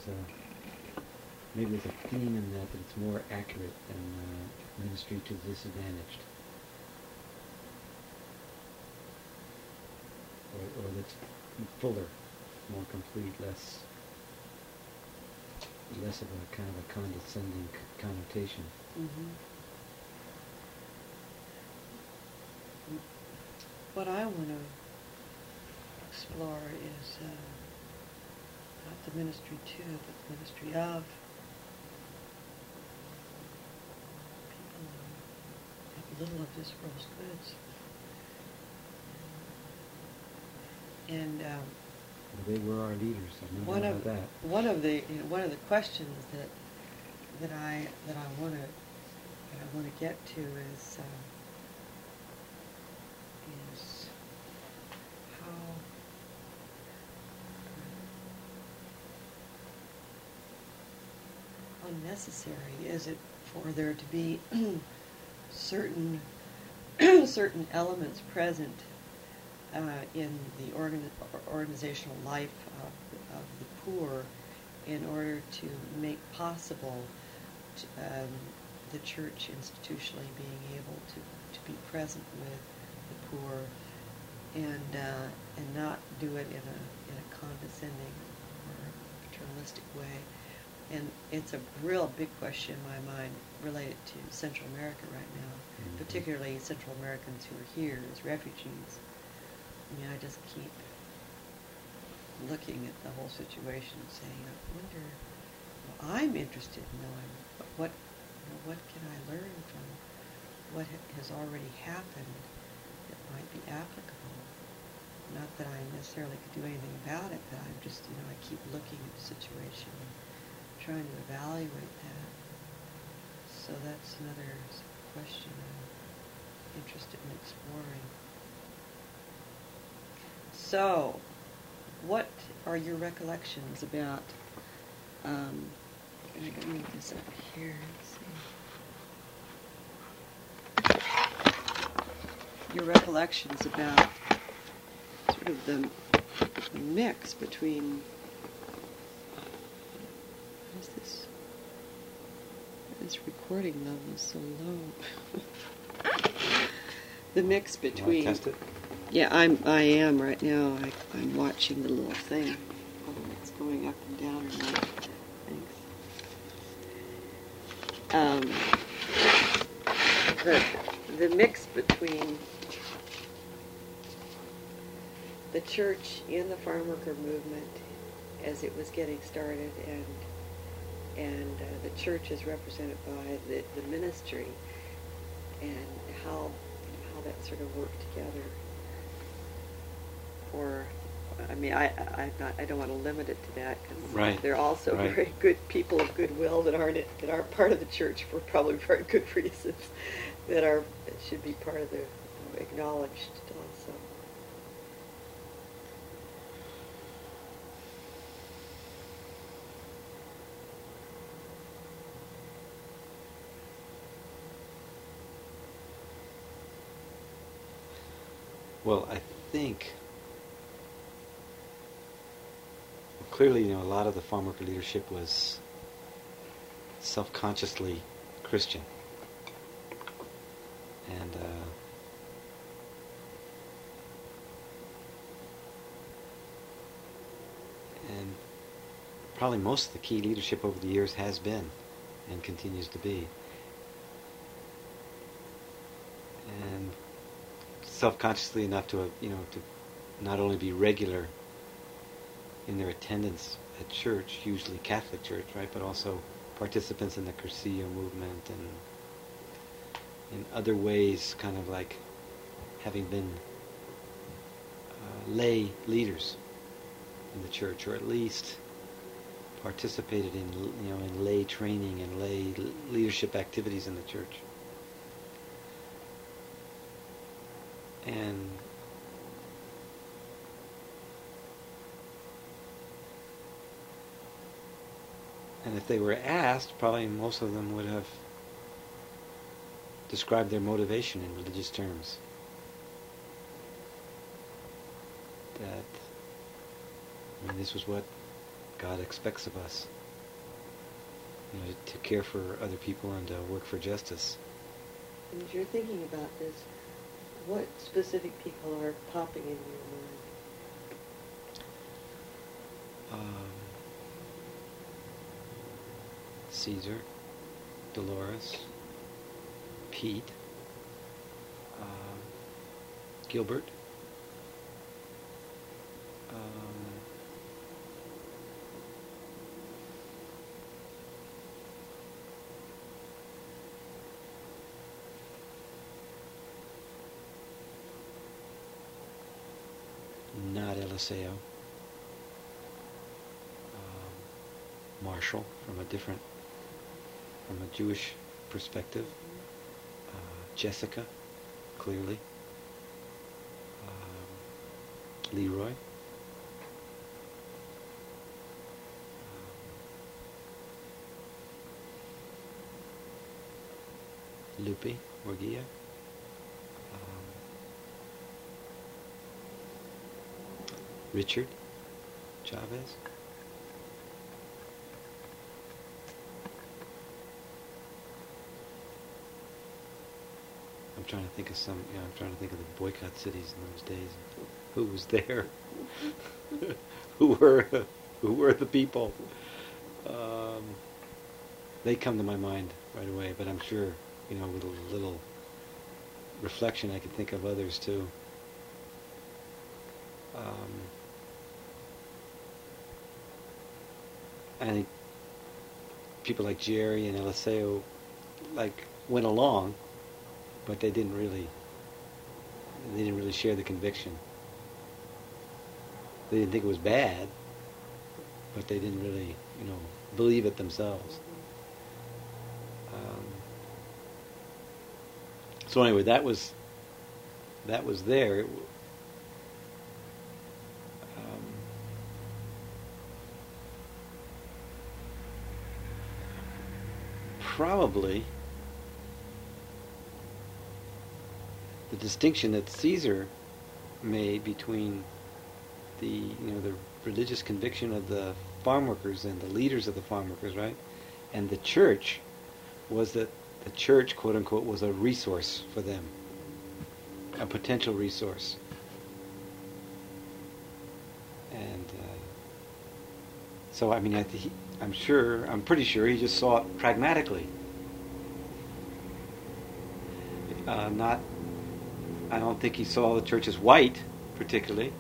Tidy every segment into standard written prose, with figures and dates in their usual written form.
maybe there's a theme in that it's more accurate than ministry to the disadvantaged, or that's fuller, more complete, less of a kind of a condescending connotation. Mm-hmm. What I want to explore is not the ministry to, but the ministry of people who have little of this world's goods. And They were our leaders. I know about that. One of the questions that I want to get to is how necessary is it for there to be certain certain elements present in the organizational life of the poor in order to make possible the church institutionally being able to be present with the poor and not do it in a condescending or paternalistic way. And it's a real big question in my mind related to Central America right now, particularly Central Americans who are here as refugees. I mean, I just keep looking at the whole situation and saying, I wonder, I'm interested in knowing what can I learn from what has already happened that might be applicable. Not that I necessarily could do anything about it, but I'm just, I keep looking at the situation and trying to evaluate that. So that's another question I'm interested in exploring. So, what are your recollections about, I'm going to move this up here, let's see. Your recollections about sort of the mix between, what is this? This recording level is so low. The mix between. You want to test it? Yeah, I am right now. I'm watching the little thing. Whether it's going up and down or not. Thanks. The mix between the church in the farm worker movement as it was getting started and the church is represented by the ministry and how that sort of worked together. Or, I mean, I don't want to limit it to that because there are also very good people of goodwill that aren't part of the church for probably very good reasons that should be part of the acknowledged also. Well, I think clearly, a lot of the farm worker leadership was self-consciously Christian, and probably most of the key leadership over the years has been and continues to be. And self-consciously enough to not only be regular in their attendance at church, usually Catholic church, right, but also participants in the Cursillo movement and in other ways, kind of like having been lay leaders in the church, or at least participated in lay training and lay leadership activities in the church. And if they were asked, probably most of them would have described their motivation in religious terms. That, this was what God expects of us. to care for other people and to work for justice. And as you're thinking about this, what specific people are popping into your mind? Caesar, Dolores, Pete, Gilbert, not Eliseo, Marshall from a Jewish perspective, Jessica, clearly, Leroy, Lupe Morgia, Richard Chavez, I'm trying to think of I'm trying to think of the boycott cities in those days. Who was there? who were the people? They come to my mind right away, but I'm sure, with a little reflection, I could think of others too. I think people like Jerry and Eliseo went along, but they didn't really share the conviction. They didn't think it was bad, but they didn't really, believe it themselves. So anyway, that was there. Probably the distinction that Caesar made between the religious conviction of the farm workers and the leaders of the farm workers, right, and the church, was that the church, quote unquote, was a resource for them, a potential resource, and so I mean, I'm pretty sure he just saw it pragmatically. I don't think he saw the church as white, particularly,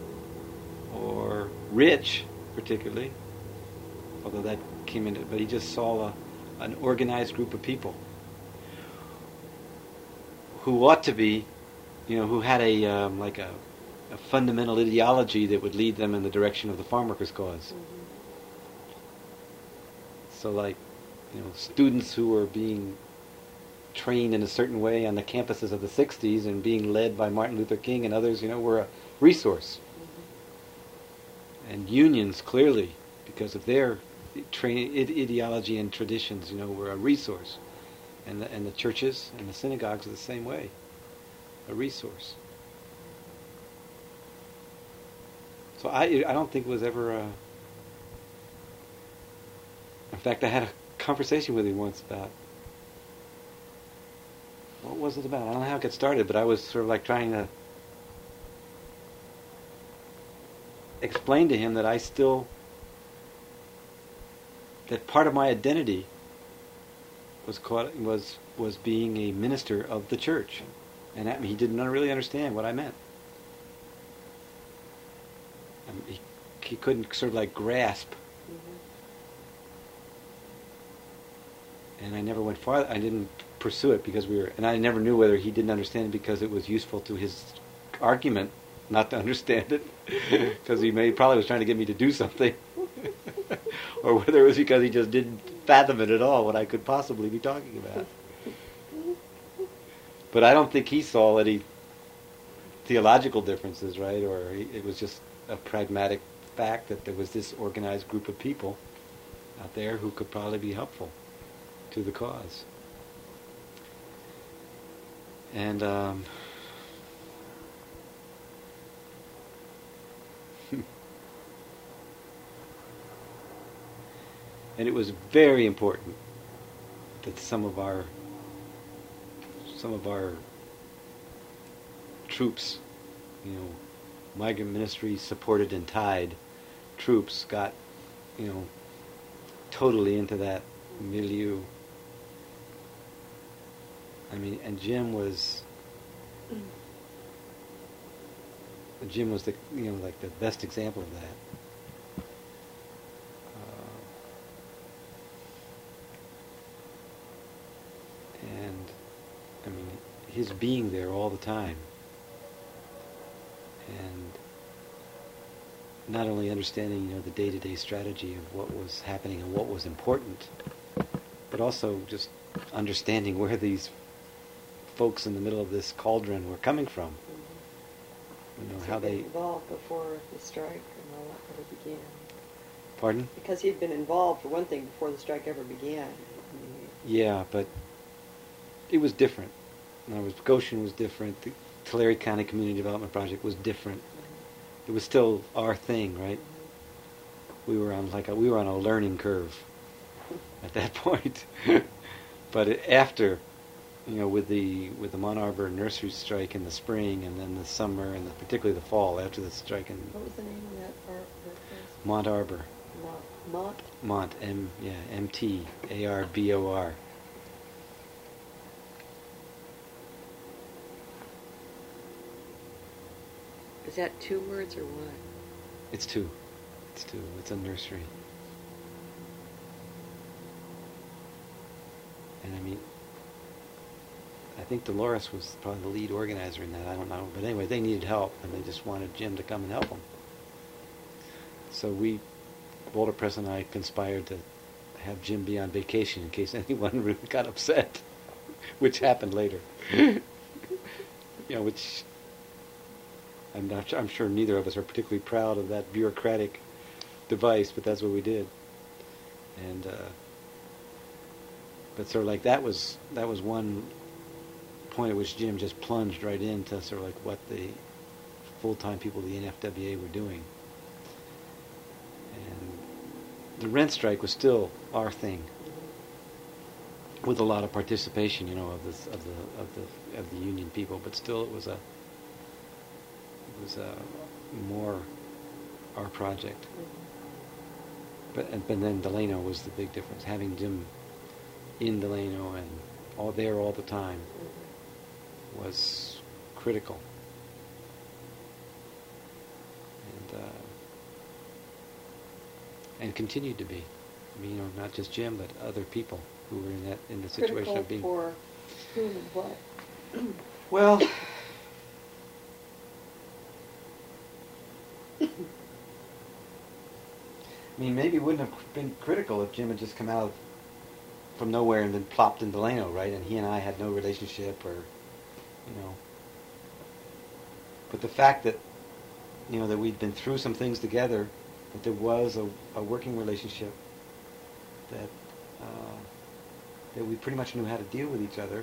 or rich, particularly, although that came into it, but he just saw an organized group of people who ought to be, who had a fundamental ideology that would lead them in the direction of the farm workers' cause. Mm-hmm. So students who were being trained in a certain way on the campuses of the 60s and being led by Martin Luther King and others, were a resource. Mm-hmm. And unions, clearly, because of their ideology and traditions, were a resource. And the churches and the synagogues are the same way, a resource. So I don't think it was ever in fact, I had a conversation with him once about, what was it about? I don't know how it got started, but I was sort of trying to explain to him that that part of my identity was being a minister of the church, and he didn't really understand what I meant. He couldn't sort of grasp. Mm-hmm. And I never went farther. I didn't pursue it because and I never knew whether he didn't understand it because it was useful to his argument not to understand it, because he probably was trying to get me to do something, or whether it was because he just didn't fathom it at all, what I could possibly be talking about. But I don't think he saw any theological differences, right? Or it was just a pragmatic fact that there was this organized group of people out there who could probably be helpful to the cause. And And it was very important that some of our troops, you know, migrant ministry supported and tied troops got, you know, totally into that milieu. I mean, and Jim was the, you know, like the best example of that. And I mean, his being there all the time, and not only understanding, you know, the day-to-day strategy of what was happening and what was important, but also just understanding where these folks in the middle of this cauldron were coming from. You know, So how he'd been they... involved before the strike and all that ever began. Pardon? Because he'd been involved, for one thing, before the strike ever began. I mean, Yeah, but it was different. In other words, Goshen was different. The Tulare County Community Development Project was different. It was still our thing, right? We were on a learning curve at that point. But after, you know, with the Mont Arbor nursery strike in the spring, and then the summer, and particularly the fall after the strike in what was the name of that place? Mont Arbor. Mont? Mont, M-T-A-R-B-O-R. Is that 2 words or what? It's two. It's a nursery. And I mean, I think Dolores was probably the lead organizer in that. I don't know. But anyway, they needed help, and they just wanted Jim to come and help them. So Boulder Press and I conspired to have Jim be on vacation in case anyone really got upset, which happened later. You know, which I'm sure neither of us are particularly proud of that bureaucratic device, but that's what we did. And but sort of like that was one point at which Jim just plunged right into sort of like what the full-time people of the NFWA were doing. And the rent strike was still our thing, with a lot of participation, you know, of the union people, but still it was more our project. But then Delano was the big difference. Having Jim in Delano and all the time was critical. And continued to be. I mean, you know, not just Jim, but other people who were in the situation of being critical for whom and what? Well, I mean, maybe it wouldn't have been critical if Jim had just come out from nowhere and then plopped in Delano, right? And he and I had no relationship, or, you know. But the fact that, you know, that we'd been through some things together, that there was a working relationship, that we pretty much knew how to deal with each other.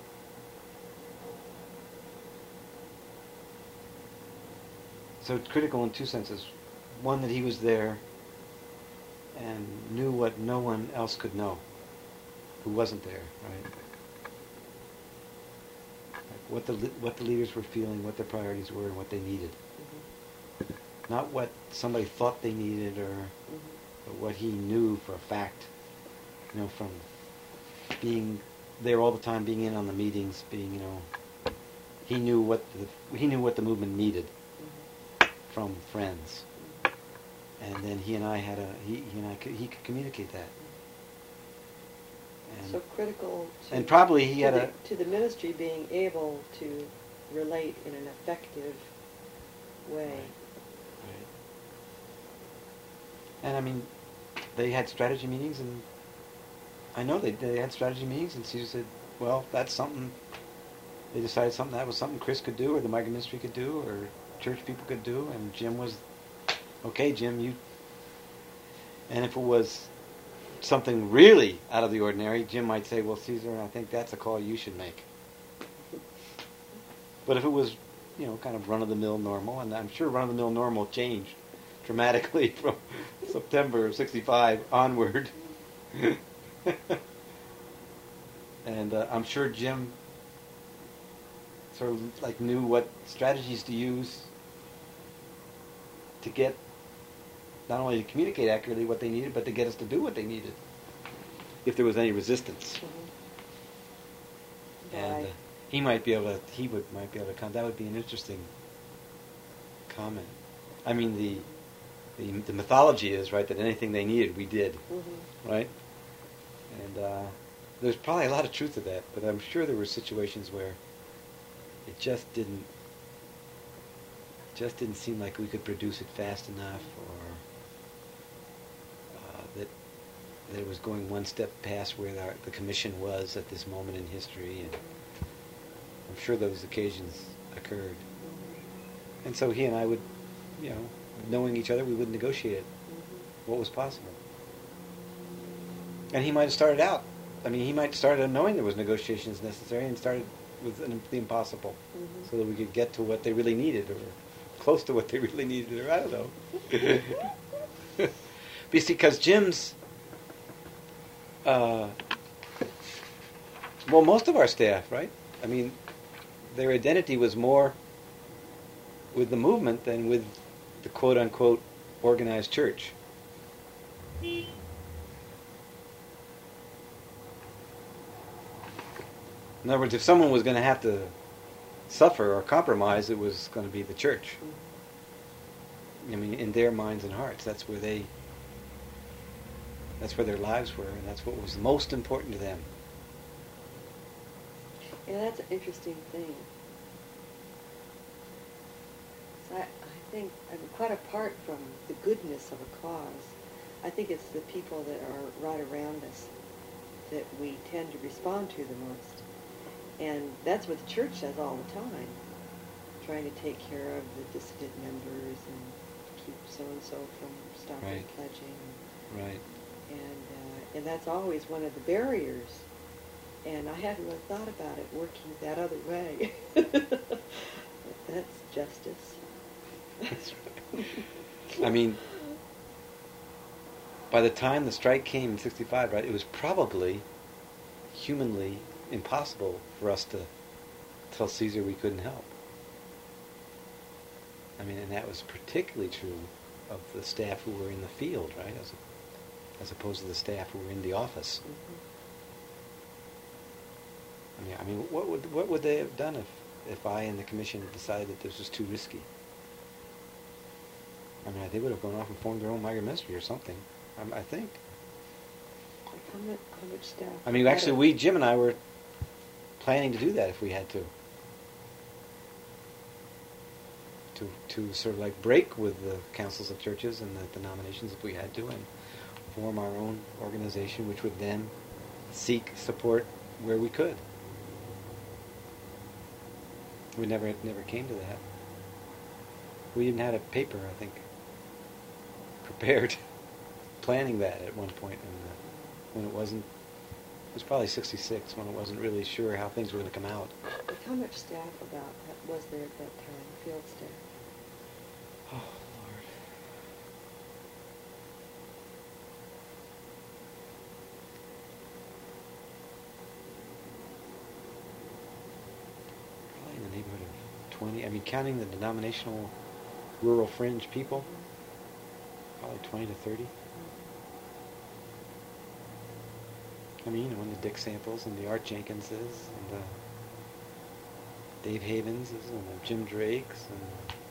So it's critical in two senses. One, that he was there and knew what no one else could know who wasn't there, right? Like what the leaders were feeling, what their priorities were, and what they needed. Mm-hmm. Not what somebody thought they needed, or but what he knew for a fact. You know, from being there all the time, being in on the meetings, being, you know, he knew what the movement needed from friends, and then he could communicate that. And so critical to, and probably he had to the ministry being able to relate in an effective way. Right. And I mean, they had strategy meetings, and I know they had strategy meetings, and Caesar said, well, that's something, they decided that was something Chris could do, or the migrant ministry could do, or church people could do, and Jim was, okay, Jim, you... And if it was something really out of the ordinary, Jim might say, well, Caesar, I think that's a call you should make. But if it was, you know, kind of run-of-the-mill normal, and I'm sure run-of-the-mill normal changed dramatically from September of '65 onward, And I'm sure Jim sort of like knew what strategies to use to get not only to communicate accurately what they needed, but to get us to do what they needed if there was any resistance. And Right. he might be able to. Might be able to come. That would be an interesting comment. I mean, the mythology is right that anything they needed, we did, right? And there's probably a lot of truth to that. But I'm sure there were situations where it just didn't seem like we could produce it fast enough, or that it was going one step past where the commission was at this moment in history, and I'm sure those occasions occurred. And so he and I would, knowing each other, we would negotiate it, what was possible. And he might have started out. I mean, he might have started knowing there was negotiations necessary and started with the impossible, so that we could get to what they really needed, or close to what they really needed, or I don't know. Because Jim's, most of our staff, right? I mean, their identity was more with the movement than with the quote-unquote organized church. In other words, if someone was going to have to suffer or compromise, it was going to be the church. I mean, in their minds and hearts, that's where their lives were, and that's what was most important to them. Yeah, that's an interesting thing. So I think, quite apart from the goodness of a cause, I think it's the people that are right around us that we tend to respond to the most. And that's what the church does all the time, trying to take care of the dissident members and keep so-and-so from stopping Right. pledging. Right. And that's always one of the barriers. And I hadn't really thought about it working that other way. That's justice. That's right. I mean, by the time the strike came in '65, right, it was probably humanly impossible for us to tell Caesar we couldn't help. I mean, and that was particularly true of the staff who were in the field, right, as opposed to the staff who were in the office. I mean, what would they have done if I and the commission had decided that this was too risky? I mean, they would have gone off and formed their own migrant ministry or something. I think. Like how much staff? I mean, actually, Jim and I were planning to do that if we had to sort of like break with the councils of churches and the denominations if we had to, and form our own organization, which would then seek support where we could. We never came to that. We even had a paper, I think, prepared, planning that at one point, and when it wasn't. It was probably '66 when it wasn't really sure how things were going to come out. Like how much staff was there at that time, field staff? Oh, Lord. Probably in the neighborhood of 20. I mean, counting the denominational rural fringe people, probably 20 to 30. I mean, when the Dick Samples and the Art Jenkinses and the Dave Havenses and the Jim Drakes and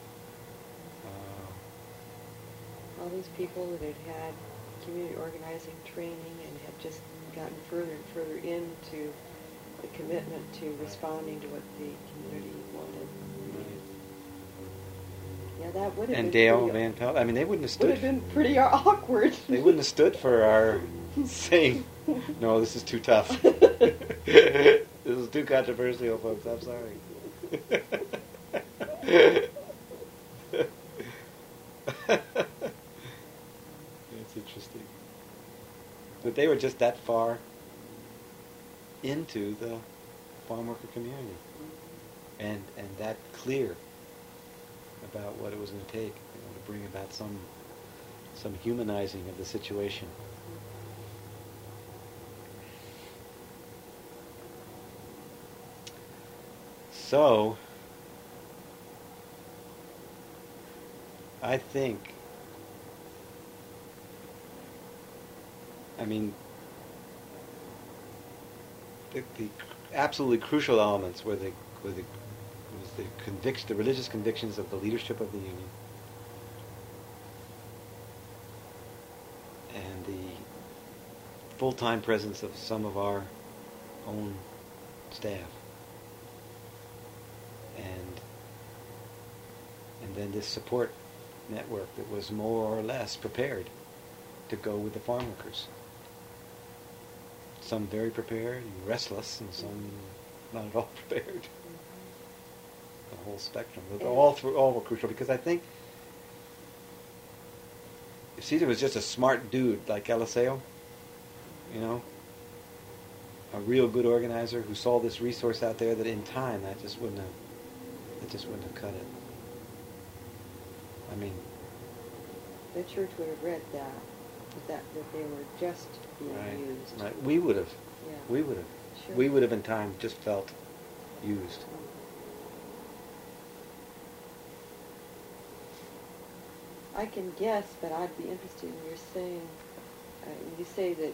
All these people that had had community organizing training and had just gotten further and further into the commitment to responding to what the community wanted. Yeah, that would have and been Dale pretty, Van Pelt. I mean, they wouldn't have would stood. have been pretty awkward. They wouldn't have stood for our saying, "No, this is too tough. This is too controversial, folks. I'm sorry." It's interesting. But they were just that far into the farm worker community, and that clear about what it was going to take, to bring about some humanizing of the situation. So, I think, I mean, the absolutely crucial elements was the religious convictions of the leadership of the union, and the full-time presence of some of our own staff, and then this support network that was more or less prepared to go with the farm workers. Some very prepared and restless, and some not at all prepared. The whole spectrum. All were crucial, because I think if Caesar was just a smart dude like Eliseo, you know, a real good organizer who saw this resource out there, that in time that just wouldn't have cut it. I mean, The church would have read that they were just being used. right. We would have. Yeah. We would have. Sure. We would have in time just felt used. I can guess, but I'd be interested in your saying. You say that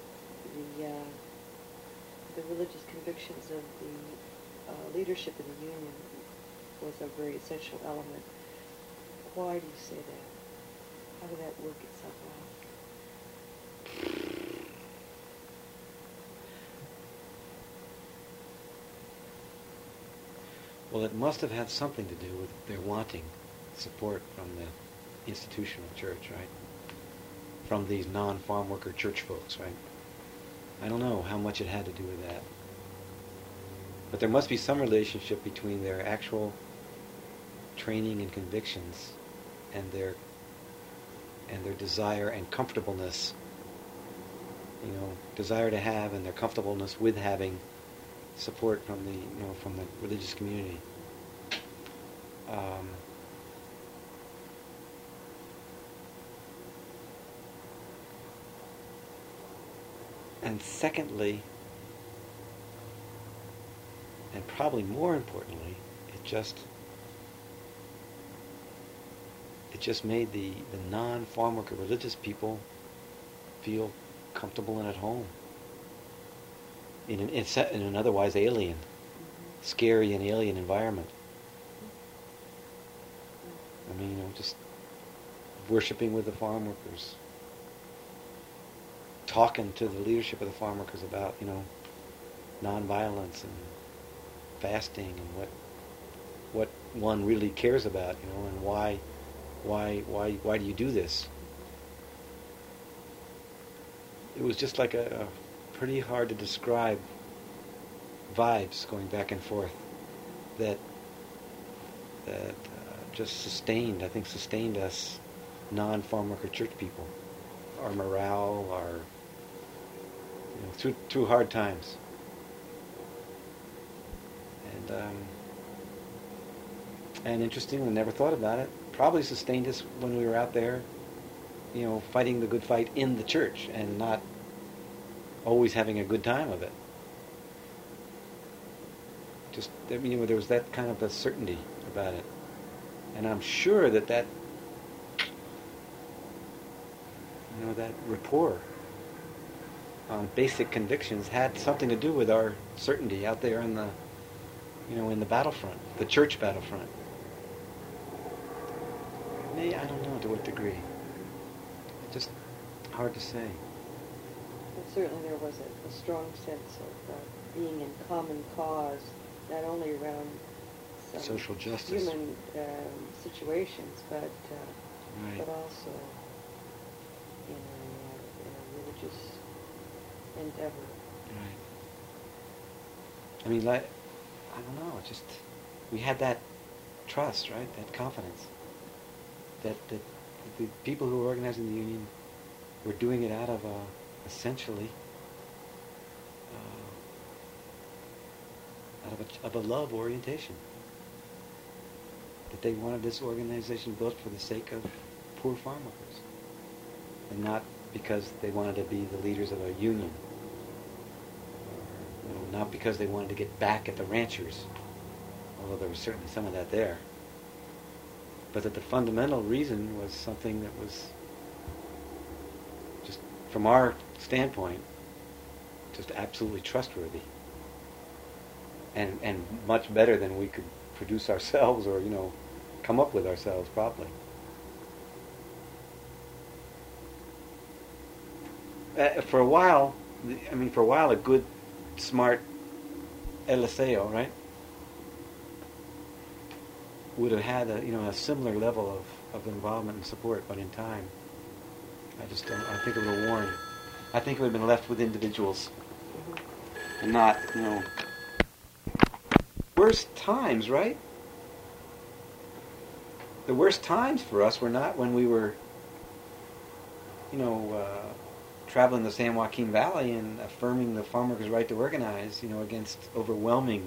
the religious convictions of the leadership of the union was a very essential element. Why do you say that? How did that work itself out? Well, it must have had something to do with their wanting support from the institutional church, right? From these non-farm worker church folks, right? I don't know how much it had to do with that. But there must be some relationship between their actual training and convictions and their desire and comfortableness, desire to have, and their comfortableness with having support from the religious community. And secondly, and probably more importantly, it just made the non-farm worker religious people feel comfortable and at home in an otherwise alien, scary and alien environment. I mean, just worshiping with the farm workers, talking to the leadership of the farm workers about, nonviolence and fasting and what one really cares about, and why do you do this? It was just like a pretty hard to describe vibes going back and forth that just sustained us non-farm worker church people, our morale, through hard times. And interestingly, never thought about it, probably sustained us when we were out there, fighting the good fight in the church and not always having a good time of it. Just, there was that kind of a certainty about it. And I'm sure that that rapport on basic convictions had something to do with our certainty out there in the, in the battlefront, the church battlefront. Maybe, I don't know to what degree. It's just hard to say. But certainly there was a strong sense of being in common cause, not only around some social justice, human situations, but right. but also in a religious endeavor. Right. I mean, I don't know. Just we had that trust, right? That confidence that the people who were organizing the union were doing it out of essentially out of a love orientation. That they wanted this organization built for the sake of poor farm workers, and not because they wanted to be the leaders of a union, or not because they wanted to get back at the ranchers, although there was certainly some of that there. But that the fundamental reason was something that was just, from our standpoint, just absolutely trustworthy. And much better than we could produce ourselves or, come up with ourselves probably. For a while, a good, smart Eliseo, right, would have had a similar level of involvement and support, but in time, I think it would have worn. I think it would have been left with individuals, and not, worst times, right? The worst times for us were not when we were, traveling the San Joaquin Valley and affirming the farm workers' right to organize, against overwhelming,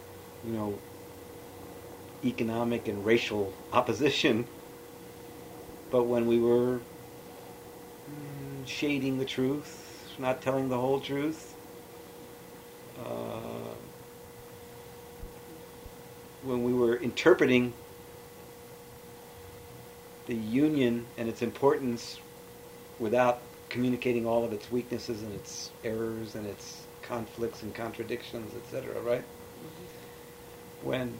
economic and racial opposition, but when we were shading the truth, not telling the whole truth, when we were interpreting the union and its importance without communicating all of its weaknesses and its errors and its conflicts and contradictions, etc., right? Mm-hmm. When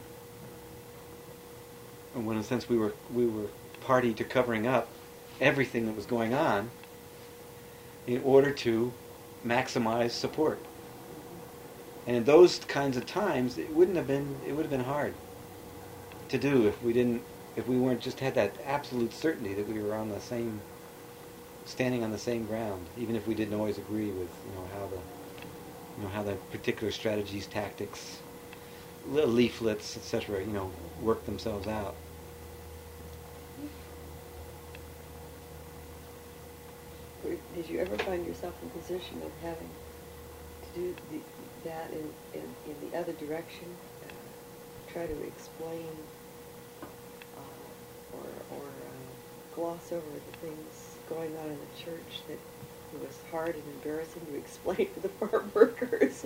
in a sense we were party to covering up everything that was going on in order to maximize support. And in those kinds of times, it would have been hard to do if we weren't just had that absolute certainty that we were standing on the same ground, even if we didn't always agree with how the particular strategies, tactics, leaflets, etc., work themselves out. Did you ever find yourself in a position of having to do that in the other direction? Try to explain or gloss over the things going on in the church that it was hard and embarrassing to explain to the farm workers?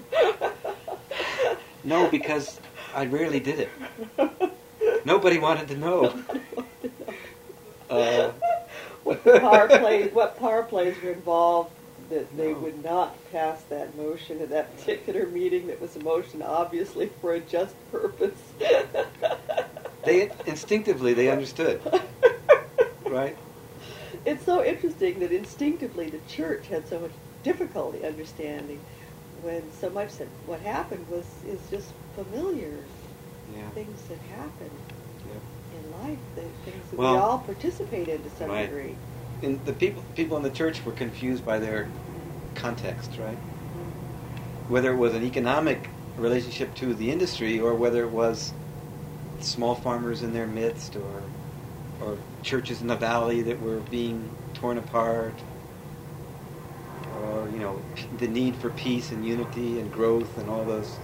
No, because I rarely did it. Nobody wanted to know. What power plays were involved that they would not pass that motion at that particular meeting that was a motion obviously for a just purpose. They instinctively understood. Right? It's so interesting that instinctively the church had so much difficulty understanding when so much that what happened is just familiar things that happen in life, the things that we all participate in to some degree. And the people in the church were confused by their context, right? Whether it was an economic relationship to the industry or whether it was small farmers in their midst or churches in the valley that were being torn apart, or the need for peace and unity and growth and all those.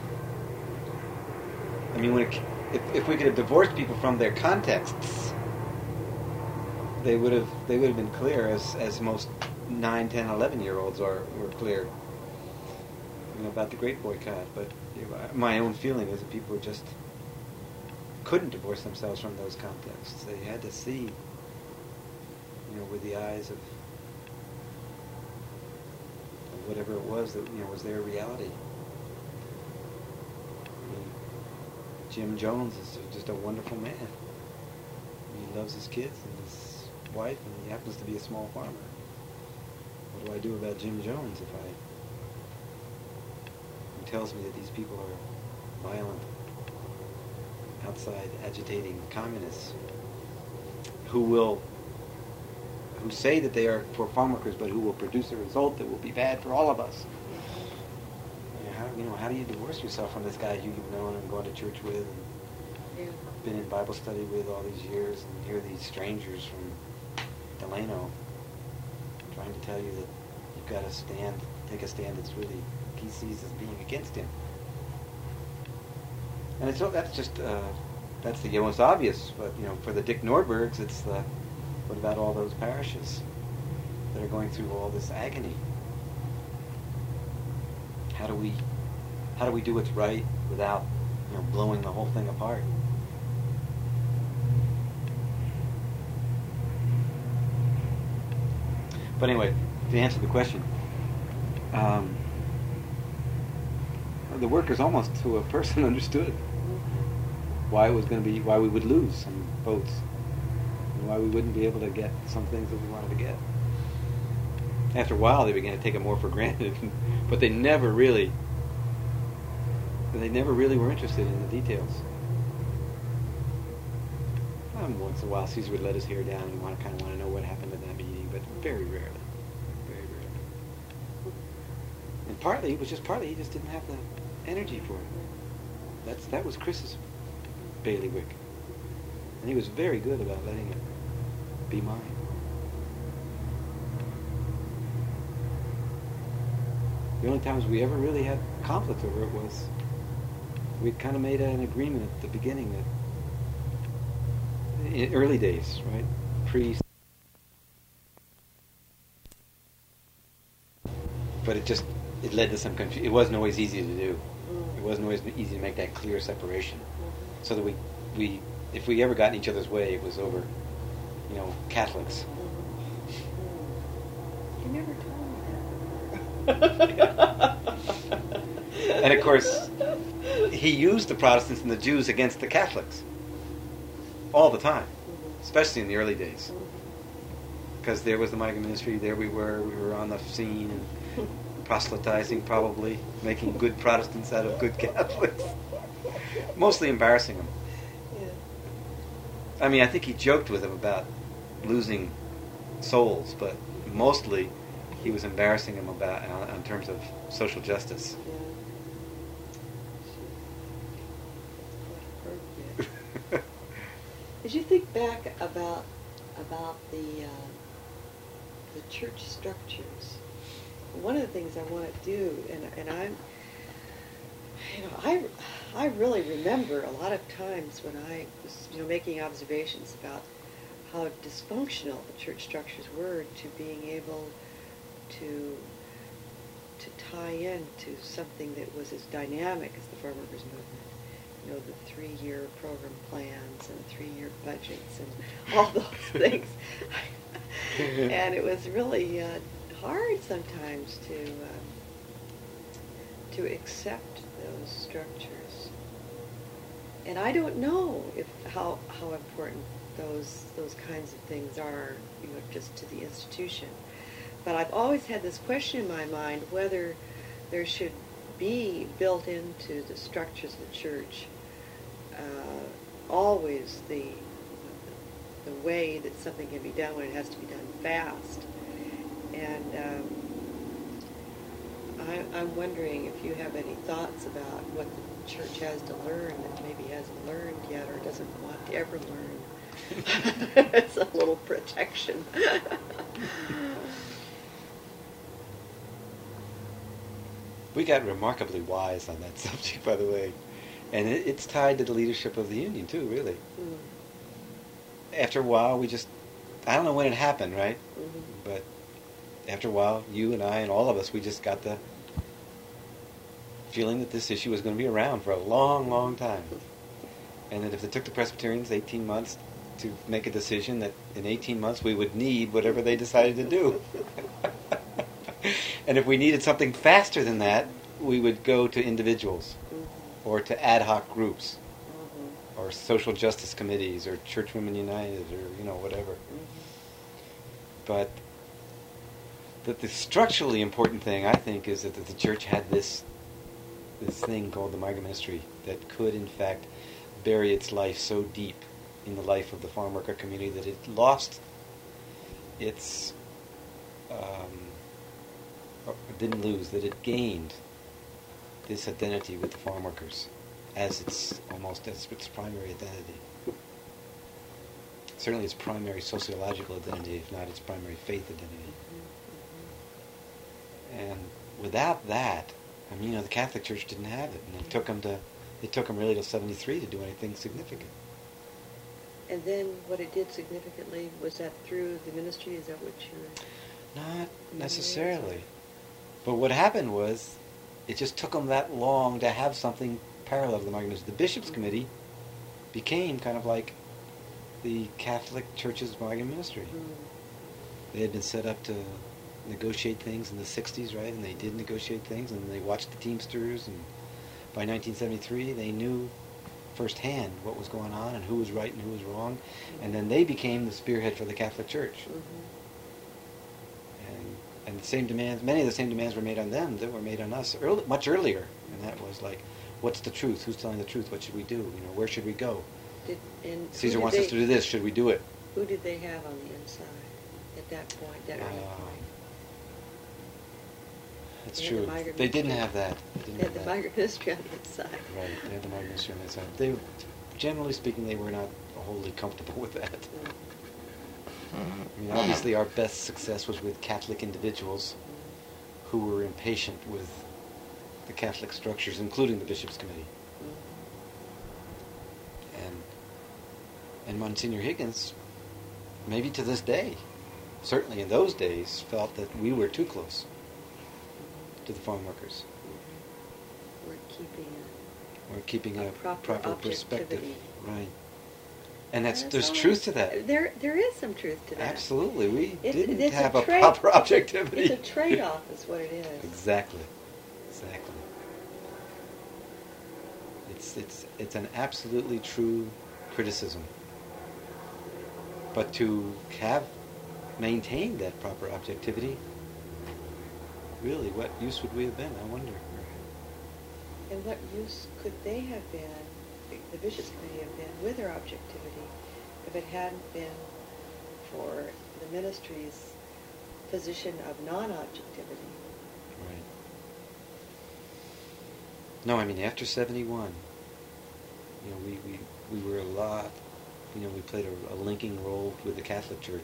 I mean, if we could have divorced people from their contexts, they would have been clear, as most 9, 10, 11-year-olds were clear, about the Great Boycott. But my own feeling is that people just couldn't divorce themselves from those contexts. They had to see, with the eyes of whatever it was that was their reality. I mean, Jim Jones is just a wonderful man. He loves his kids and his wife, and he happens to be a small farmer. What do I do about Jim Jones if he tells me that these people are violent, outside agitating communists who say that they are for farm workers, but who will produce a result that will be bad for all of us? How do you divorce yourself from this guy you've known and gone to church with and been in Bible study with all these years, and hear these strangers from Delano trying to tell you that you've got to take a stand that's really he sees as being against him? And that's the most obvious. But for the Dick Nordbergs, it's what about all those parishes that are going through all this agony? How do we do what's right without blowing the whole thing apart. But anyway, to answer the question, the workers almost to a person understood why it was going to be, why we would lose some votes, and why we wouldn't be able to get some things that we wanted to get. After a while, they began to take it more for granted, but they never really were interested in the details. Once in a while, Caesar would let his hair down and kind of want to know what happened at that meeting, but very rarely. And partly he just didn't have the energy for it. That was Chris's bailiwick, and he was very good about letting it be mine. The only times we ever really had conflict over it was we'd kind of made an agreement at the beginning that in early days, right, but it led to some confusion. It wasn't always easy to do. It wasn't always easy to make that clear separation. So that we if we ever got in each other's way, it was over, Catholics. You never told me that. And of course, he used the Protestants and the Jews against the Catholics all the time, especially in the early days. Because there was the migrant ministry, there we were on the scene and proselytizing, probably making good Protestants out of good Catholics, mostly embarrassing them. Yeah. I mean, I think he joked with them about losing souls, but mostly he was embarrassing them about in terms of social justice. Yeah. Quite appropriate. As you think back about the church structures, one of the things I want to do, and I really remember a lot of times when I was making observations about how dysfunctional the church structures were to being able to tie into something that was as dynamic as the farm workers movement. The 3-year program plans and 3-year budgets and all those things. And it was really hard sometimes to accept those structures. And I don't know how important those kinds of things are, just to the institution. But I've always had this question in my mind whether there should be built into the structures of the church always the way that something can be done when it has to be done fast. And I'm wondering if you have any thoughts about what the church has to learn that maybe hasn't learned yet or doesn't want to ever learn. It's a little protection. We got remarkably wise on that subject, by the way. And it's tied to the leadership of the union, too, really. Mm. After a while, I don't know when it happened, right? Mm-hmm. But after a while, you and I and all of us, we just got the feeling that this issue was going to be around for a long, long time. And that if it took the Presbyterians 18 months to make a decision, that in 18 months we would need whatever they decided to do. And if we needed something faster than that, we would go to individuals. Or to ad hoc groups, or social justice committees, or Church Women United, or whatever. But the structurally important thing, I think, is that the church had this thing called the migrant ministry that could, in fact, bury its life so deep in the life of the farm worker community that it lost its, didn't lose, that it gained this identity with the farm workers as its primary identity. Certainly its primary sociological identity, if not its primary faith identity. And without that, the Catholic Church didn't have it, and it took them really till 73 to do anything significant. And then what it did significantly, was that through the ministry? Is that what you were... Not necessarily. But what happened was, it just took them that long to have something parallel to the Margaret Ministry. The Bishops' Committee became kind of like the Catholic Church's Margaret Ministry. They had been set up to negotiate things in the 60s, right? And they did negotiate things, and they watched the Teamsters, and by 1973 they knew firsthand what was going on and who was right and who was wrong, and then they became the spearhead for the Catholic Church. And the same demands, many of the same demands were made on them that were made on us much earlier, and that was like, what's the truth? Who's telling the truth? What should we do? You know, where should we go? Caesar wants us to do this. Should we do it? Who did they have on the inside at that point, that early point? That's true. They didn't have that. They had the Margaret Ministry on the inside. Right, they had the Margaret Ministry on the inside. They, generally speaking, they were not wholly comfortable with that. I mean, obviously our best success was with Catholic individuals who were impatient with the Catholic structures, including the Bishops' Committee. And Monsignor Higgins, maybe to this day, certainly in those days, felt that we were too close to the farm workers. We're keeping a proper perspective. Right. And there's truth to that. There is some truth to that. Absolutely. We didn't have a proper objectivity. It's a trade-off is what it is. Exactly. It's an absolutely true criticism. But to have maintained that proper objectivity, really, what use would we have been, I wonder. And what use could they have been, the Bishops' Committee have been, with their objectivity, if it hadn't been for the ministry's position of non-objectivity? Right. No, I mean, after 71, you know, we were a lot, you know, we played a linking role with the Catholic Church.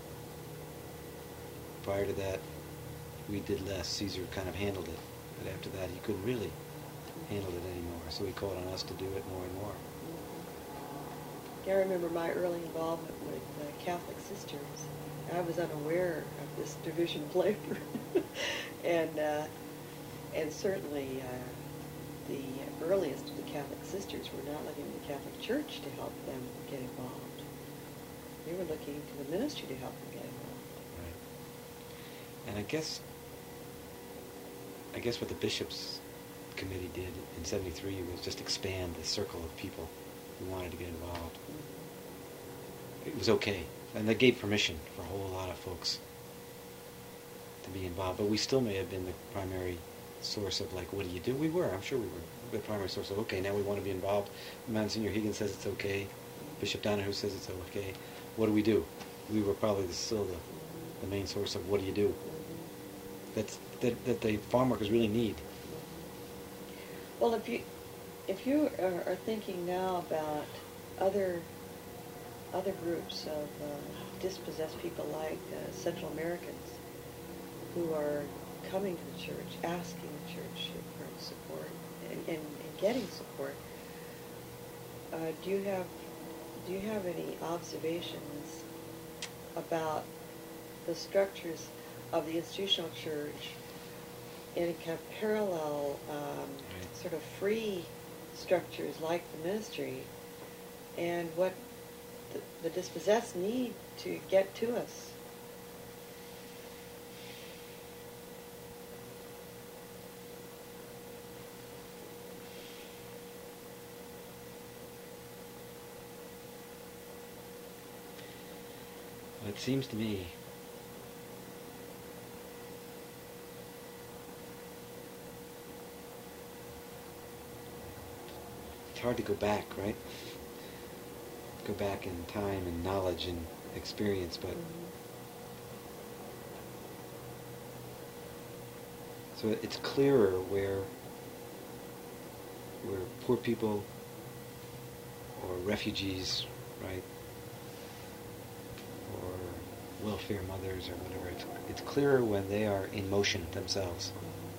Prior to that, we did less. Caesar kind of handled it. But after that, he couldn't really handle it anymore. So he called on us to do it more and more. I remember my early involvement with Catholic Sisters. I was unaware of this division of labor. and certainly the earliest of the Catholic Sisters were not looking to the Catholic Church to help them get involved. They were looking to the ministry to help them get involved. Right. And I guess what the Bishops' Committee did in 73 was just expand the circle of people who wanted to get involved. It was okay. And they gave permission for a whole lot of folks to be involved. But we still may have been the primary source of, like, what do you do? We were. I'm sure we were the primary source of, okay, now we want to be involved. Monsignor Higgins says it's okay. Bishop Donahue says it's okay. What do we do? We were probably still the main source of what do you do? That the farm workers really need. Well, if you are thinking now about other groups of dispossessed people like Central Americans who are coming to the church, asking the church for support and getting support, do you have any observations about the structures of the institutional church in kind of parallel sort of free structures like the ministry, and what the dispossessed need to get to us? It seems to me it's hard to go back, right? Go back in time and knowledge and experience, but so it's clearer where poor people or refugees, right, or welfare mothers or whatever, it's clearer when they are in motion themselves.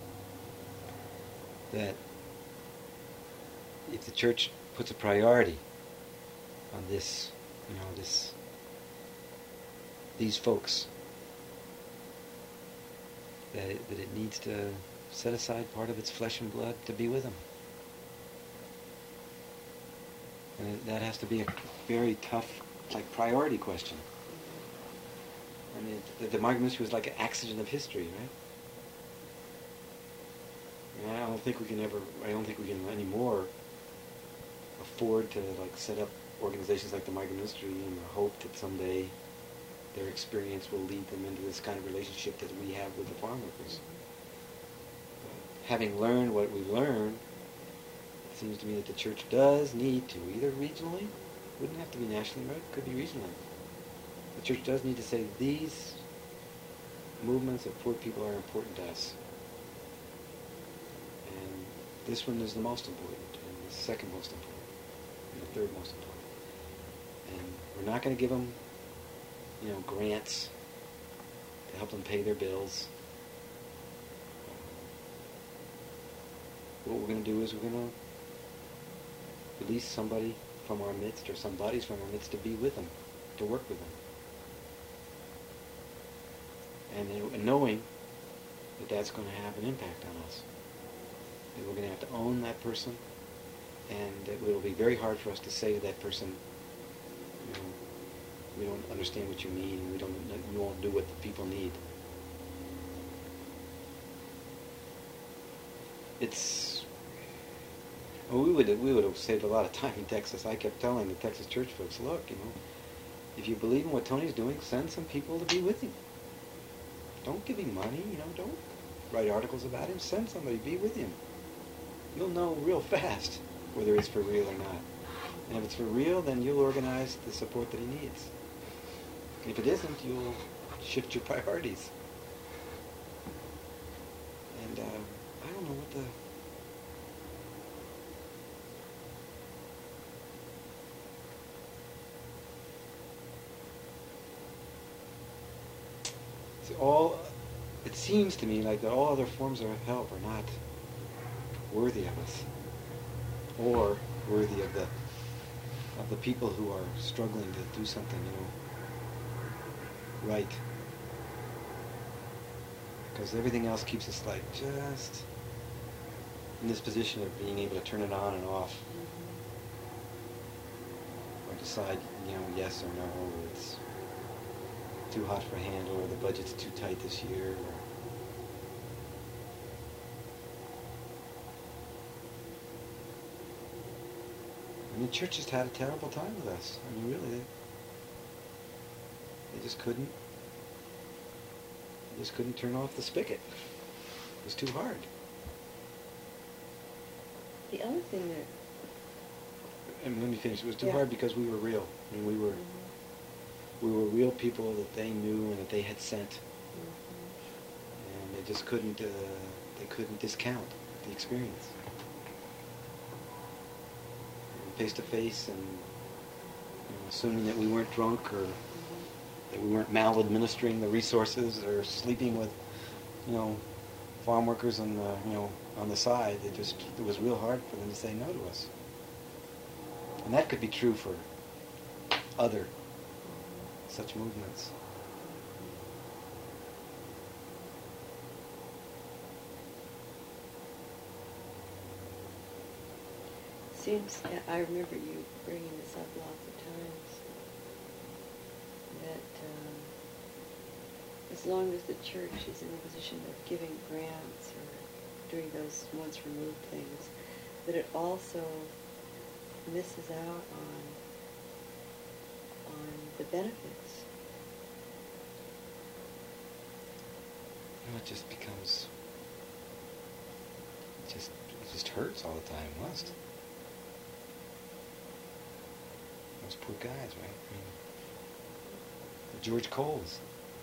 That if the church puts a priority on this, these folks, that it needs to set aside part of its flesh and blood to be with them. And that has to be a very tough, like, priority question. I mean, the Margaret Ministry was like an accident of history, right? And I don't think we can anymore afford to, like, set up organizations like the Margaret Ministry in the hope that someday their experience will lead them into this kind of relationship that we have with the farm workers. But having learned what we learned, it seems to me that the church does need to, either regionally, wouldn't have to be nationally, right? Could be regionally. The church does need to say these movements of poor people are important to us. And this one is the most important, and the second most important, and the third most important. And we're not going to give them, grants to help them pay their bills. What we're going to do is we're going to release somebody from our midst, or some bodies from our midst, to be with them, to work with them. And knowing that that's going to have an impact on us. That we're going to have to own that person, and that it will be very hard for us to say to that person, we don't understand what you need, and we won't do what the people need. We would have saved a lot of time in Texas. I kept telling the Texas church folks, look, if you believe in what Tony's doing, send some people to be with him. Don't give him money, don't write articles about him. Send somebody, be with him. You'll know real fast whether it's for real or not. And if it's for real, then you'll organize the support that he needs. And if it isn't, you'll shift your priorities. And I don't know what the... It seems to me like that all other forms of help are not worthy of us, or worthy of the people who are struggling to do something, right. Because everything else keeps us like just in this position of being able to turn it on and off, or decide, yes or no, or it's too hot for handle, or the budget's too tight this year. The church just had a terrible time with us. I mean, really, they just couldn't turn off the spigot. It was too hard. The other thing that... And let me finish. It was too hard because we were real. I mean, we were real people that they knew and that they had sent. And they just couldn't discount the experience. Face to face, and assuming that we weren't drunk, or that we weren't maladministering the resources, or sleeping with, farm workers on the side. It was real hard for them to say no to us. And that could be true for other such movements. I remember you bringing this up lots of times, that as long as the church is in a position of giving grants or doing those once removed things, that it also misses out on the benefits. It just becomes, it just hurts all the time, it must. Those poor guys, right? I mean, the George Coles.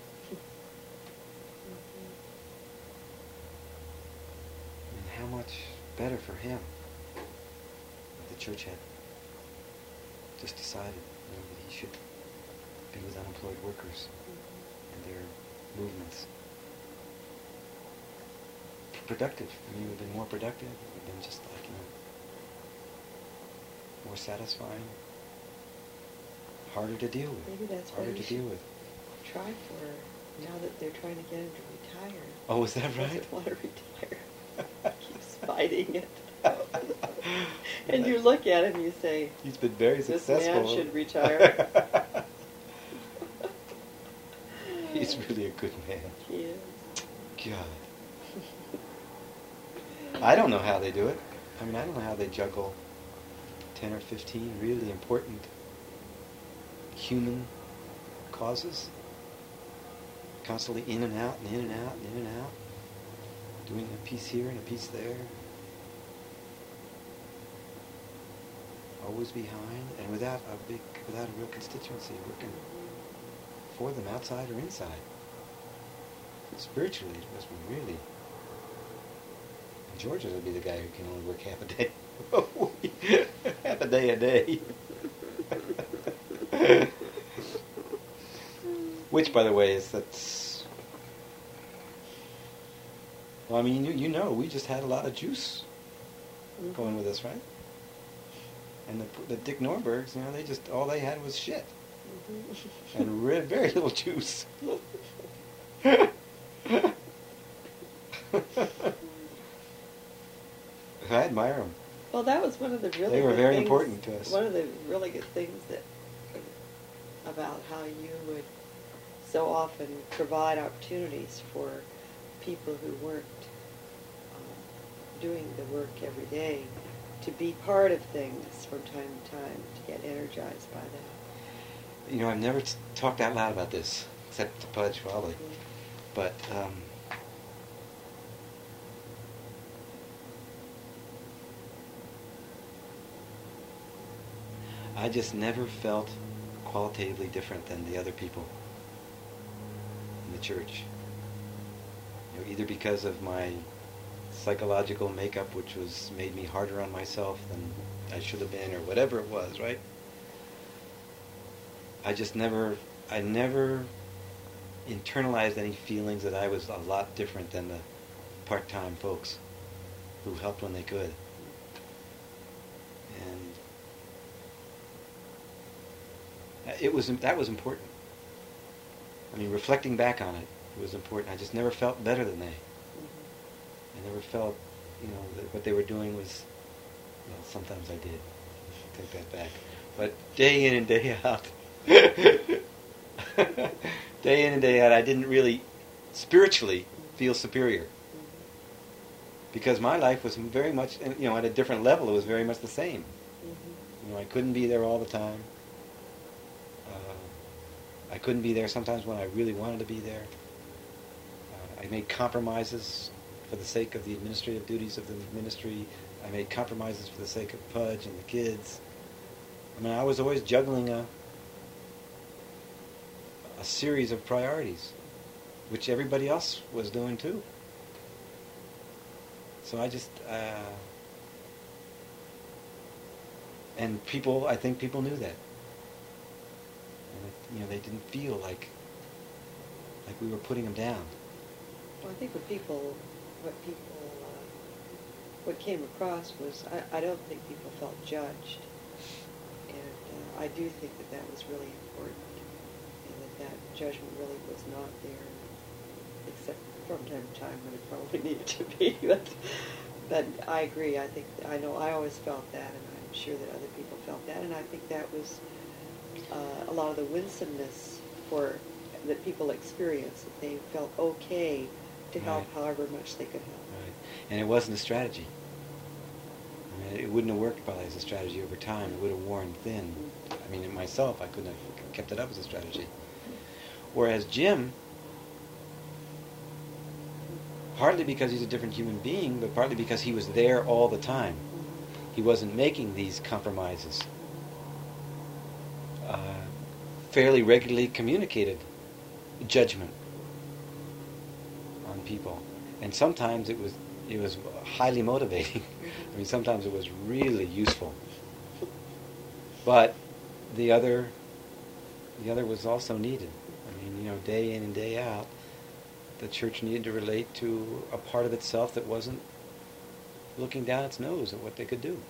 I mean, how much better for him if the church had just decided that he should be with unemployed workers and their movements. Productive. I mean, it would have been more productive. It would have been just like, more satisfying. Harder to deal with. Maybe that's harder what to deal with. Try for, now that they're trying to get him to retire. Oh, is that right? He doesn't want to retire. Keeps fighting it. And you look at him and you say, He's been very this successful. man should retire. He's really a good man. He is. God. I don't know how they do it. I mean, I don't know how they juggle 10 or 15 really important human causes. Constantly in and out and in and out and in and out. Doing a piece here and a piece there. Always behind and without a real constituency working for them outside or inside. Spiritually, it must be really. George would be the guy who can only work half a day. Half a day. Which, by the way, that's. Well, I mean, you know, we just had a lot of juice going with us, right? And the Dick Norbergs, you know, they just all they had was shit, and very little juice. I admire them. Well, that was one of the really They were good very things, important to us. One of the really good things that about how you would so often provide opportunities for people who weren't doing the work every day to be part of things from time to time, to get energized by that. You know, I've never talked out loud about this, except to Pudge probably. But I just never felt qualitatively different than the other people in the church. You know, either because of my psychological makeup, which was made me harder on myself than I should have been, or whatever it was, right? I never internalized any feelings that I was a lot different than the part-time folks who helped when they could. And that was important. I mean, reflecting back on it, it was important. I just never felt better than they. I never felt, you know, that what they were doing was, well, sometimes I did. Take that back. But day in and day out, day in and day out, I didn't really spiritually feel superior. Because my life was very much, you know, at a different level, it was very much the same. You know, I couldn't be there all the time. I couldn't be there sometimes when I really wanted to be there. I made compromises for the sake of the administrative duties of the ministry. I made compromises for the sake of Pudge and the kids. I mean, I was always juggling a series of priorities, which everybody else was doing too. So I just, and I think people knew that. And you know, they didn't feel like we were putting them down. Well, I think what came across was, I don't think people felt judged. And I do think that was really important. And that judgment really was not there, except from time to time when it probably needed to be. But I agree. I know I always felt that, and I'm sure that other people felt that. And I think that was a lot of the winsomeness that people experienced, that they felt okay to help however much they could help. Right. And it wasn't a strategy. I mean, it wouldn't have worked probably as a strategy over time. It would have worn thin. I mean, in myself, I couldn't have kept it up as a strategy. Whereas Jim, partly because he's a different human being, but partly because he was there all the time. He wasn't making these compromises. Fairly regularly communicated judgment on people, and sometimes it was highly motivating. I mean, sometimes it was really useful. But the other was also needed. I mean, you know, day in and day out, the church needed to relate to a part of itself that wasn't looking down its nose at what they could do.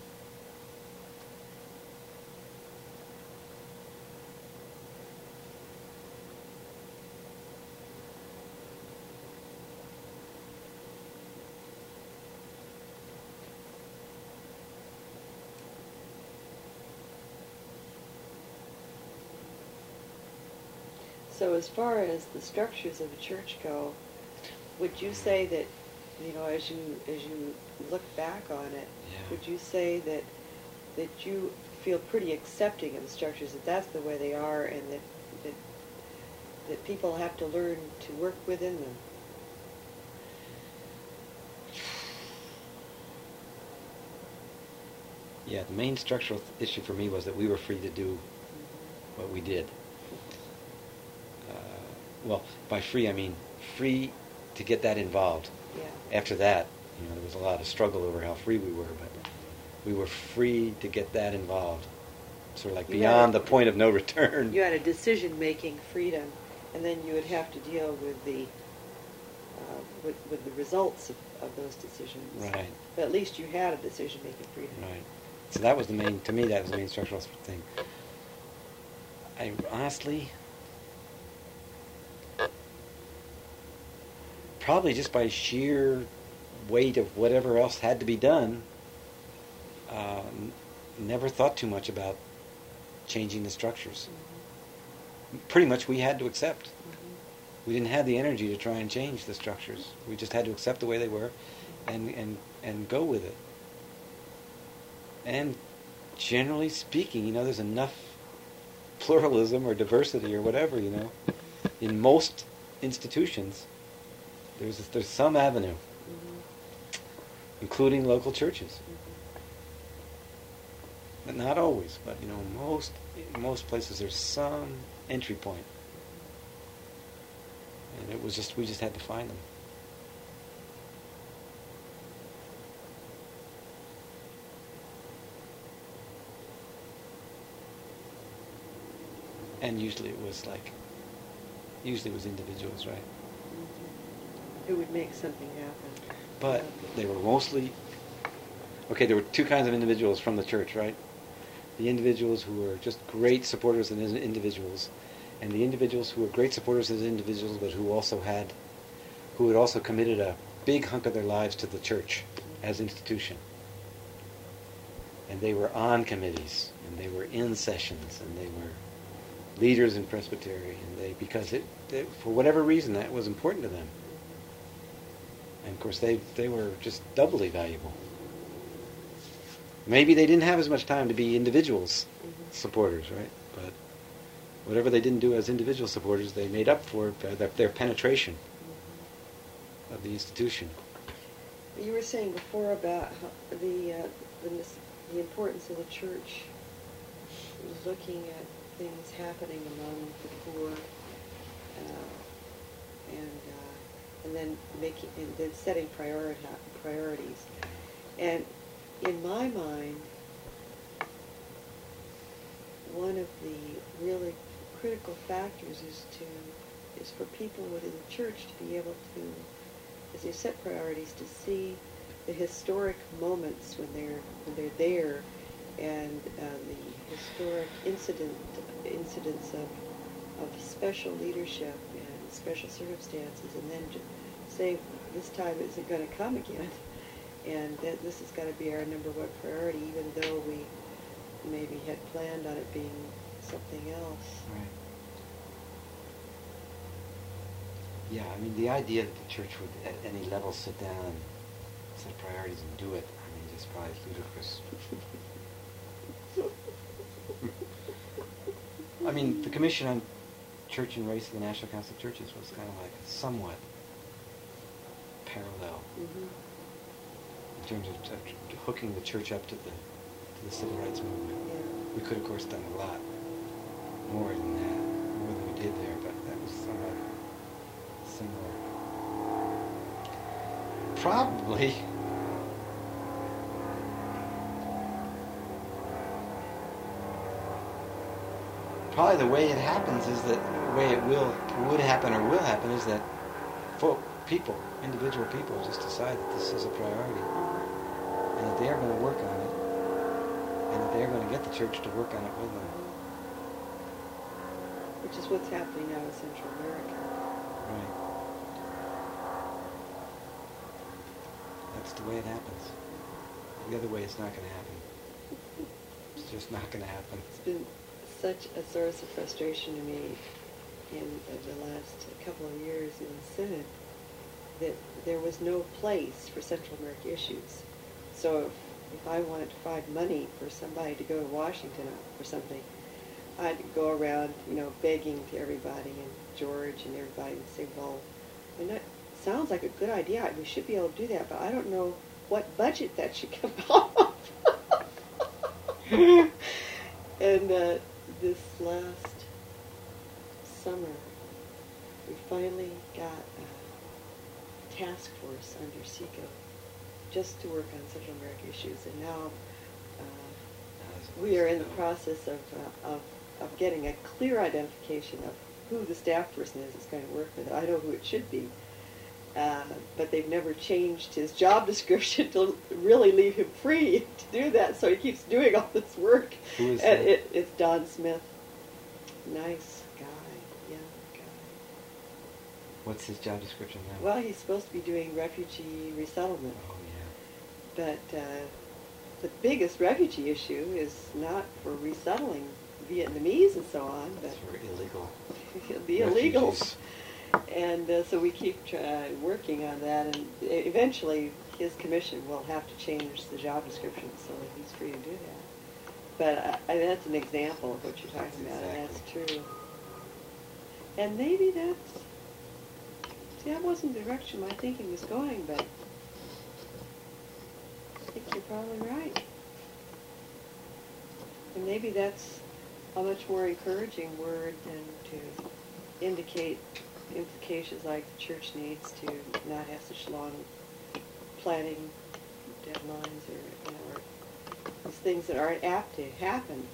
So as far as the structures of a church go, would you say that, as you look back on it, Yeah. would you say that you feel pretty accepting of the structures, that that's the way they are, and that that people have to learn to work within them? Yeah, the main structural issue for me was that we were free to do what we did. Well, by free I mean free to get that involved. Yeah. After that, there was a lot of struggle over how free we were, but we were free to get that involved. Sort of like You beyond had the point of no return. You had a decision-making freedom, and then you would have to deal with the with the results of those decisions. Right. But at least you had a decision-making freedom. Right. So that was to me, that was the main structural thing. I honestly, probably just by sheer weight of whatever else had to be done, never thought too much about changing the structures. Mm-hmm. Pretty much we had to accept. Mm-hmm. We didn't have the energy to try and change the structures. We just had to accept the way they were and go with it. And generally speaking, there's enough pluralism or diversity or whatever, in most institutions. There's some avenue, Mm-hmm. including local churches. Mm-hmm. But not always, but in most places there's some entry point. And we just had to find them. And usually it was individuals, right? Mm-hmm. Who would make something happen. But they were mostly, there were two kinds of individuals from the church, right? The individuals who were just great supporters as individuals, and the individuals who were great supporters as individuals, but who had also committed a big hunk of their lives to the church as institution. And they were on committees, and they were in sessions, and they were leaders in Presbytery, and because for whatever reason that was important to them. And of course they were just doubly valuable. Maybe they didn't have as much time to be individuals supporters, right? But whatever they didn't do as individual supporters, they made up for their penetration of the institution. You were saying before about how the importance of the church looking at things happening among the poor, and then setting priorities. And in my mind, one of the really critical factors is for people within the church to be able to, as they set priorities, to see the historic moments when they're there, and the historic incidents of special leadership and special circumstances, and then say this time isn't going to come again, and that this has got to be our number one priority, even though we maybe had planned on it being something else. Right. Yeah, I mean, the idea that the church would at any level sit down and set priorities and do it, just probably ludicrous. The Commission on Church and Race of the National Council of Churches was kind of like somewhat parallel in terms of hooking the church up to the civil rights movement. Yeah. We could, of course, done a lot more than that, more than we did there, but that was somewhat similar. Probably the way it happens is that the way it would happen or will happen is that individual people just decide that this is a priority and that they are going to work on it and that they're going to get the church to work on it with them. Which is what's happening now in Central America. Right. That's the way it happens. The other way it's not going to happen. It's just not going to happen. It's been such a source of frustration to me in the last couple of years in the Synod that there was no place for Central America issues. So if I wanted to find money for somebody to go to Washington for something, I'd go around, begging to everybody, and George and everybody, and say, well, and that sounds like a good idea. We should be able to do that, but I don't know what budget that should come off. And this last summer, we finally got a task force under SECO just to work on Central America issues, and now we are in the process of getting a clear identification of who the staff person is that's going to work with it. I know who it should be, but they've never changed his job description to really leave him free to do that, so he keeps doing all this work. Who is and that? It's Don Smith. Nice guy, young guy. What's his job description now? Well, he's supposed to be doing refugee resettlement, Oh, yeah. but the biggest refugee issue is not for resettling Vietnamese and so on, but That's for illegal the illegals. refugees. And so we keep working on that, and eventually his commission will have to change the job description so that he's free to do that. But that's an example of what you're talking about, and that's true. And maybe that wasn't the direction my thinking was going, but I think you're probably right. And maybe that's a much more encouraging word than to indicate implications like the church needs to not have such long planning deadlines or these things that aren't apt to happen.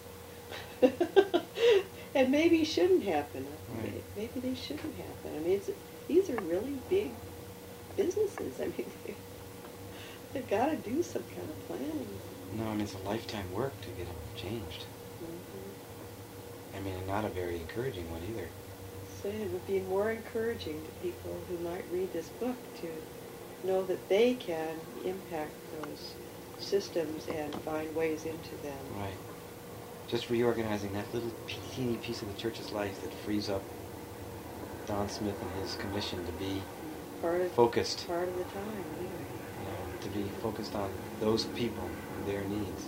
And maybe shouldn't happen. Right. Maybe they shouldn't happen. I mean, these are really big businesses. I mean, they've got to do some kind of planning. No, I mean, it's a lifetime work to get it changed. Mm-hmm. I mean, and not a very encouraging one either. So it would be more encouraging to people who might read this book to know that they can impact those systems and find ways into them. Right. Just reorganizing that little teeny piece of the church's life that frees up Don Smith and his commission to be focused. Part of the time, anyway. To be focused on those people and their needs.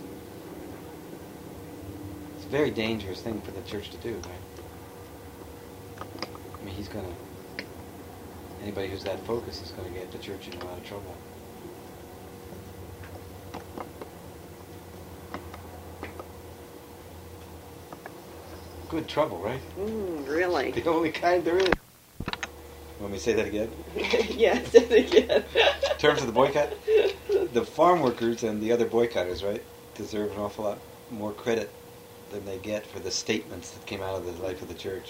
It's a very dangerous thing for the church to do, right? I mean, anybody who's that focused is going to get the church in a lot of trouble. Good trouble, right? Really? The only kind there is. Want me to say that again? Yes, say it again. In terms of the boycott, the farm workers and the other boycotters, right, deserve an awful lot more credit than they get for the statements that came out of the life of the church.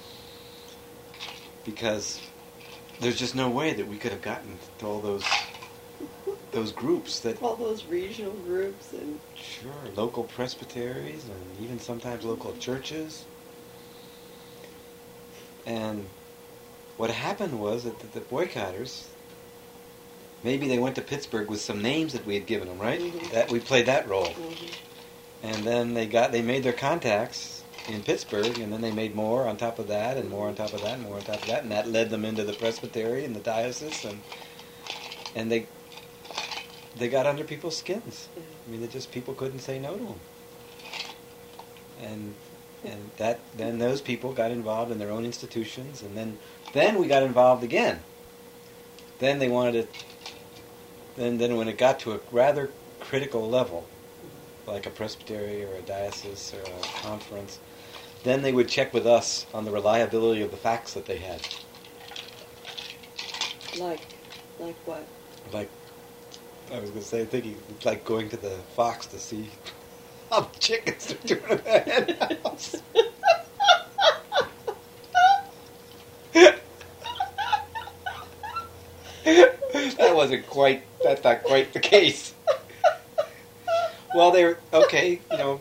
Because there's just no way that we could have gotten to all those groups that... All those regional groups and... Sure, local presbyteries and even sometimes local churches. And what happened was that the boycotters, maybe they went to Pittsburgh with some names that we had given them, right? Mm-hmm. That we played that role. Mm-hmm. And then they made their contacts in Pittsburgh, and then they made more on top of that, and more on top of that, and more on top of that, and that led them into the presbytery and the diocese, and they got under people's skins. Yeah. I mean, people couldn't say no to them. And then those people got involved in their own institutions, and then we got involved again. Then they wanted to. Then when it got to a rather critical level, like a presbytery or a diocese or a conference, then they would check with us on the reliability of the facts that they had. Like what? Like, I was going to say, thinking, it's like going to the Fox to see how the chickens are doing in the hen house. That's not quite the case. Well, they were, okay,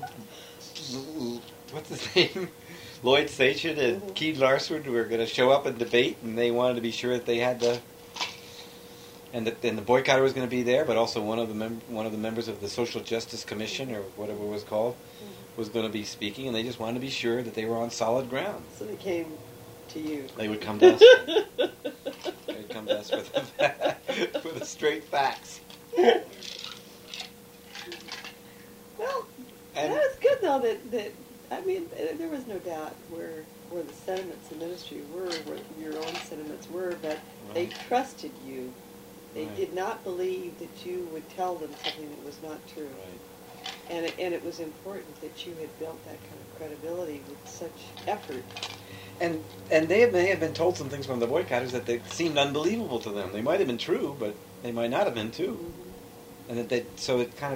what's his name? Lloyd Sachin and Mm-hmm. Keith Larson were going to show up and debate, and they wanted to be sure that they had and the boycotter was going to be there, but also one of the members of the Social Justice Commission, or whatever it was called, was going to be speaking, and they just wanted to be sure that they were on solid ground. So they came to you. They would come to us. They'd come to us with the straight facts. Well, And- that was good though. That I mean, there was no doubt where the sentiments of ministry were, where your own sentiments were, but they Right. trusted you. They Right. did not believe that you would tell them something that was not true. Right. And it was important that you had built that kind of credibility with such effort. And they may have been told some things from the boycotters that they seemed unbelievable to them. They might have been true, but they might not have been too. Mm-hmm. And so it kind of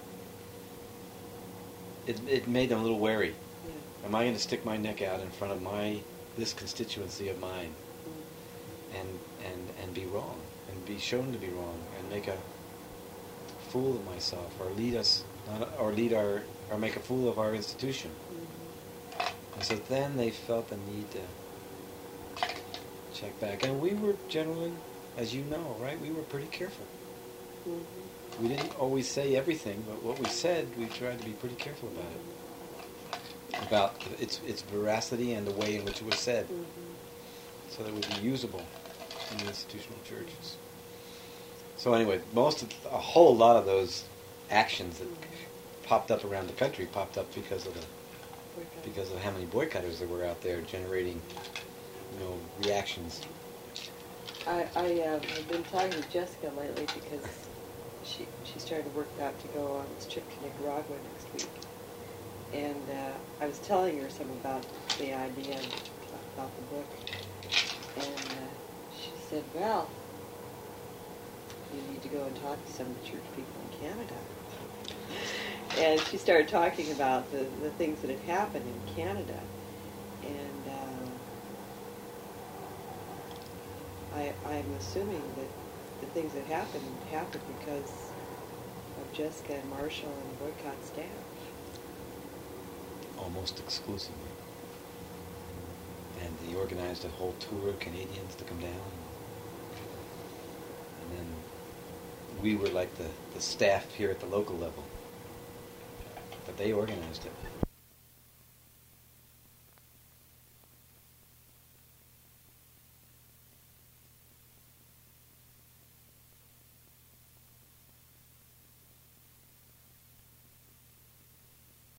it made them a little wary. Yeah. Am I going to stick my neck out in front of this constituency of mine Mm-hmm. and be wrong and be shown to be wrong and make a fool of myself or make a fool of our institution? Mm-hmm. And so then they felt the need to check back. And we were generally, as you know, right, we were pretty careful. Mm-hmm. We didn't always say everything, but what we said, we tried to be pretty careful about it. About its veracity and the way in which it was said, Mm-hmm. so that it would be usable in the institutional churches. So anyway, a whole lot of those actions that popped up around the country popped up because of how many boycotters there were out there generating, reactions. I have been talking to Jessica lately because she started to work out to go on this trip to Nicaragua next week. And I was telling her some about the idea and about the book. And she said, well, you need to go and talk to some of the church people in Canada. And she started talking about the things that had happened in Canada. And I'm assuming that the things that happened because of Jessica and Marshall and the boycott staff. Almost exclusively. And they organized a whole tour of Canadians to come down. And then we were like the staff here at the local level. But they organized it.